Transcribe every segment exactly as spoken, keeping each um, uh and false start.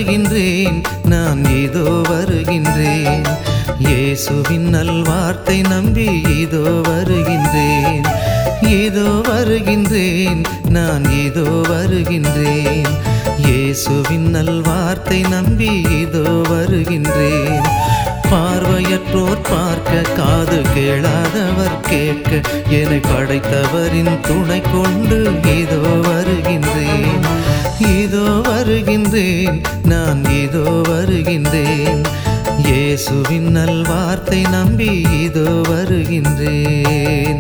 வருகின்றேன், நான் இதோ வருகின்றேன். இயேசுவின் நல்வார்த்தை நம்பி இதோ வருகின்றேன். இதோ வருகின்றேன், நான் இதோ வருகின்றேன். இயேசுவின் நல்வார்த்தை நம்பி இதோ வருகின்றேன். பார்வையற்றோர் பார்க்க, காது கேளாதவர் கேட்க, என்னை படைத்தவரின் துணை கொண்டு இதோ வருகின்றேன். இதோ வருகின்றேன், நான் இதோ வருகின்றேன். இயேசுவின் நல்வார்த்தை நம்பி இதோ வருகின்றேன்.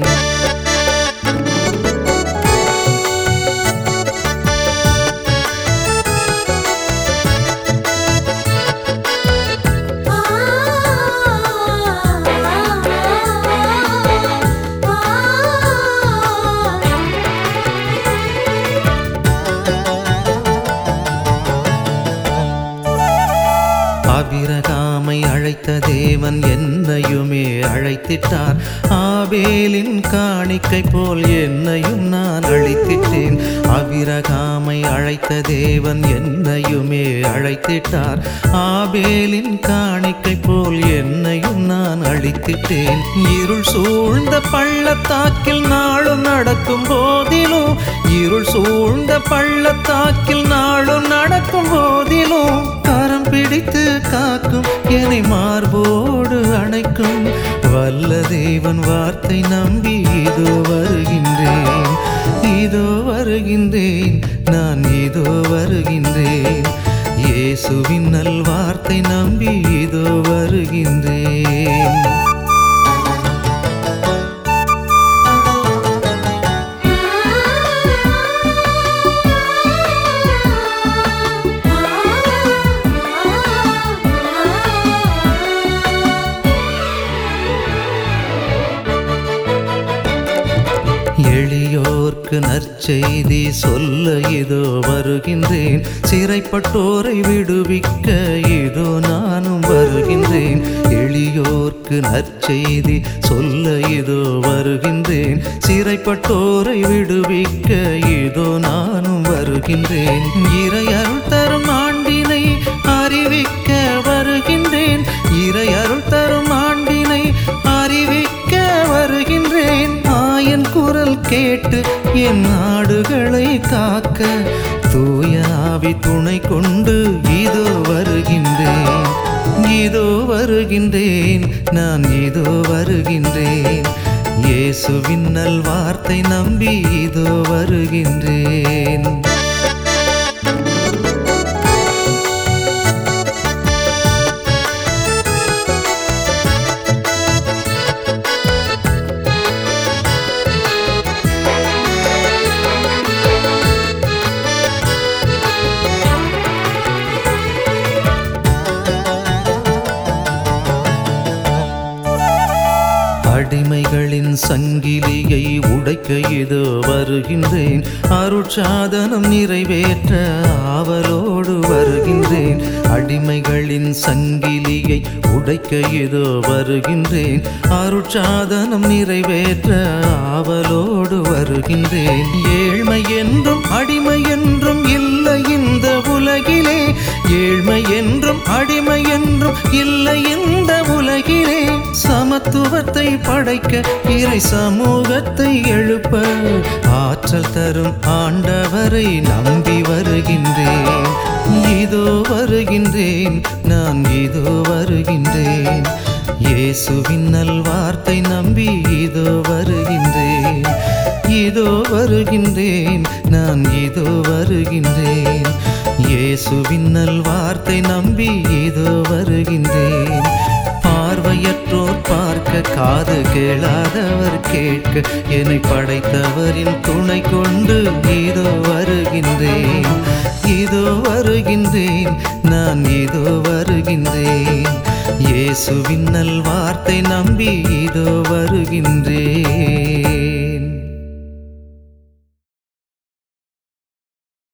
ஆபிரகாமை அழைத்த தேவன் என்னையுமே அழைத்திட்டார். ஆபேலின் காணிக்கை போல் என்னையும் நான் அழைத்திட்டேன். ஆபிரகாமை அழைத்த தேவன் என்னையுமே அழைத்திட்டார். ஆபேலின் காணிக்கை போல் என்னையும் நான் அழைத்திட்டேன். இருள் சூழ்ந்த பள்ளத்தாக்கில் நாளும் நடக்கும் போதிலும், இருள் சூழ்ந்த பள்ளத்தாக்கில் நாளும் நடக்கும் போதிலும், கரம் பிடித்து காக்கும், என்னை மார்போடு அணைக்கும் வல்ல தேவன் வார்த்தை நம்பி இதோ வருகின்றேன். இதோ வருகின்றேன், நான் இதோ வருகின்றேன். இயேசுவின் நல்வார்த்தை நம்பி இதோ வருகின்றேன். எளியோர்க்கு நற்செய்தி சொல்ல இதோ வருகின்றேன். சிறைப்பட்டோரை விடுவிக்க இதோ நானும் வருகின்றேன். எளியோர்க்கு நற்செய்தி சொல்ல இதோ வருகின்றேன். சிறைப்பட்டோரை விடுவிக்க இதோ நானும் வருகின்றேன். இறையருள் தரும் ஆண்டினை அறிவிக்க வருகின்றேன். இறையருள் தரும் ஆண்டினை அறிவிக்க வருகின்றேன். ஆயன் குரல் கேட்டு என் நாடுகளை காக்க, தூய ஆவி துணை கொண்டு இதோ வருகின்றேன். இதோ வருகின்றேன், நான் இதோ வருகின்றேன். இயேசுவின் நல்வார்த்தை நம்பி இதோ வருகின்றேன். அடிமைகளின் சங்கிலியை உடைக்க இதோ வருகின்றேன். அருட்சாதனம் நிறைவேற்ற ஆவலோடு வருகின்றேன். அடிமைகளின் சங்கிலியை உடைக்க இதோ வருகின்றேன். அருட்சாதனம் நிறைவேற்ற ஆவலோடு வருகின்றேன். ஏழ்மை என்றும் அடிமை என்றும் இல்லை இந்த உலகிலே. ஏழ்மை என்றும் அடிமை என்றும் இல்லை இந்த உலகிலே. சமத்துவத்தை படைக்க, இறை சமூகத்தை எழுப்ப, ஆற்றல் தரும் ஆண்டவரை நம்பி வருகின்றேன். இதோ வருகின்றேன், நான் இதோ வருகின்றேன். இயேசுவின் நல்வார்த்தை நம்பி இதோ வருகின்றேன். இதோ வருகின்றேன், நான் இதோ வருகின்றேன். இயேசுவின் நல்வார்த்தை நம்பி இதோ வருகின்றேன். பார்வையற்றோர் பார்க்க, காது கேளாதவர் கேட்க, என்னை படைத்தவரின் துணை கொண்டு இதோ வருகின்றேன். இதோ வருகின்றேன், நான் இதோ வருகின்றேன். இயேசுவின் நல்வார்த்தை நம்பி இதோ வருகின்றேன்.